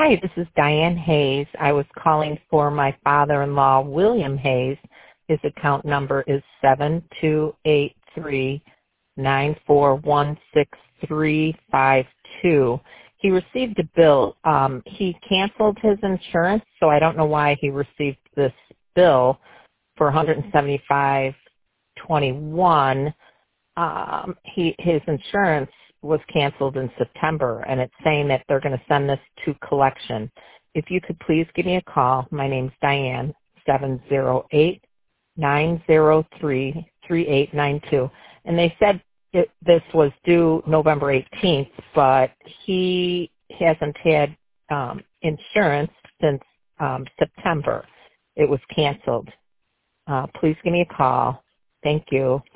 Hi, this is Diane Hayes. I was calling for my father-in-law, William Hayes. His account number is 7283-9416352. He received a bill. He canceled his insurance, so I don't know why he received this bill for $175.21. His insurance was canceled in September, and it's saying that they're going to send this to collection. If you could please give me a call. My name's Diane, 708-903-3892. And they said this was due November 18th, but he hasn't had insurance since September. It was canceled. Please give me a call. Thank you.